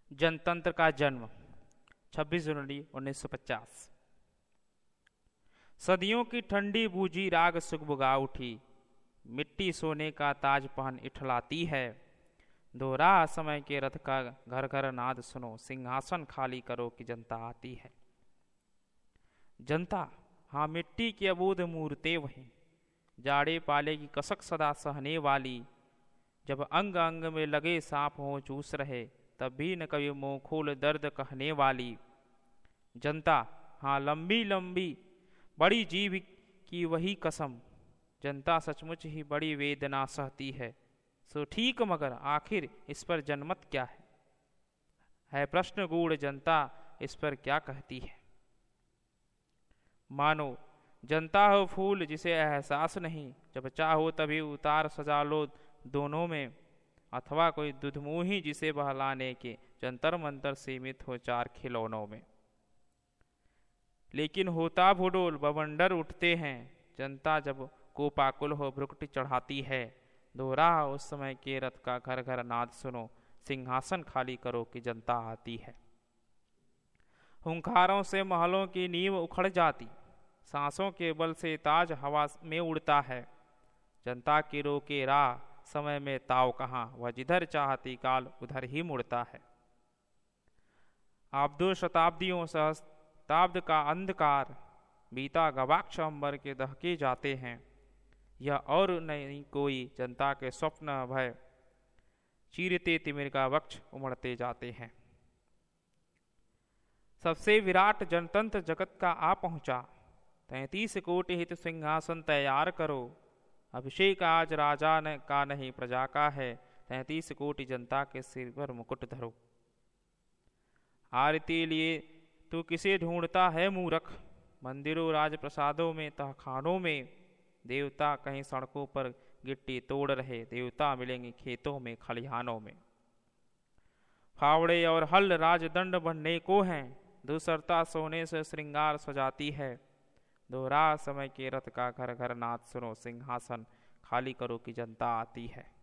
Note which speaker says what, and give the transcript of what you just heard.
Speaker 1: जनतंत्र का जन्म 26 जनवरी 1950। सदियों की ठंडी बूझी राग सुगबुगा उठी, मिट्टी सोने का ताज पहन इठलाती है। दोहरा समय के रथ का घर घर नाद सुनो, सिंहासन खाली करो कि जनता आती है। जनता, हाँ, मिट्टी की अबूझ मूर्तें वहीं, जाड़े पाले की कसक सदा सहने वाली। जब अंग अंग में लगे सांप हो चूस रहे, तब भी न कभी मुंह खोल दर्द कहने वाली। जनता, हाँ, लंबी लंबी बड़ी जीभ की वही कसम, जनता सचमुच ही बड़ी वेदना सहती है। सो ठीक, मगर आखिर इस पर जनमत क्या है प्रश्न गूढ़, जनता इस पर क्या कहती है। मानो जनता हो फूल जिसे एहसास नहीं, जब चाहो तभी उतार सजा लो दोनों में। अथवा कोई दुधमुही जिसे बहलाने के जंतर मंतर सीमित हो चार खिलौनों में। लेकिन होता भूडोल बवंडर उठते हैं, जनता जब कोपाकुल हो भ्रुकुटी चढ़ाती है। दोहरा उस समय के रथ का घर घर नाद सुनो, सिंहासन खाली करो कि जनता आती है। हुंकारों से महलों की नींव उखड़ जाती, सांसों के बल से ताज हवा में उड़ता है। जनता की रोके राह समय में ताव कहाँ, वह जिधर चाहती काल उधर ही मुड़ता है। आप 2 शताब्दियों सहस्त्राब्द का अंधकार बीता गवाक्ष अंबर के दहके जाते हैं। यह और नहीं कोई जनता के स्वप्न भय, चीरते तिमिर का वक्ष उमड़ते जाते हैं। सबसे विराट जनतंत्र जगत का आ पहुंचा, 33 कोटि हित सिंहासन तैयार करो। अभिषेक आज राजा का नहीं प्रजा का है, 33 कोटि जनता के सिर पर मुकुट धरो। आरती लिए तू किसे ढूंढता है मूर्ख, मंदिरों राजप्रसादों में तहखानों में। देवता कहीं सड़कों पर गिट्टी तोड़ रहे, देवता मिलेंगे खेतों में खलिहानों में। फावड़े और हल राजदंड बनने को हैं, दूसरता सोने से श्रृंगार सजाती है। दोहरा समय के रथ का घर घर नाद सुनो, सिंहासन खाली करो कि जनता आती है।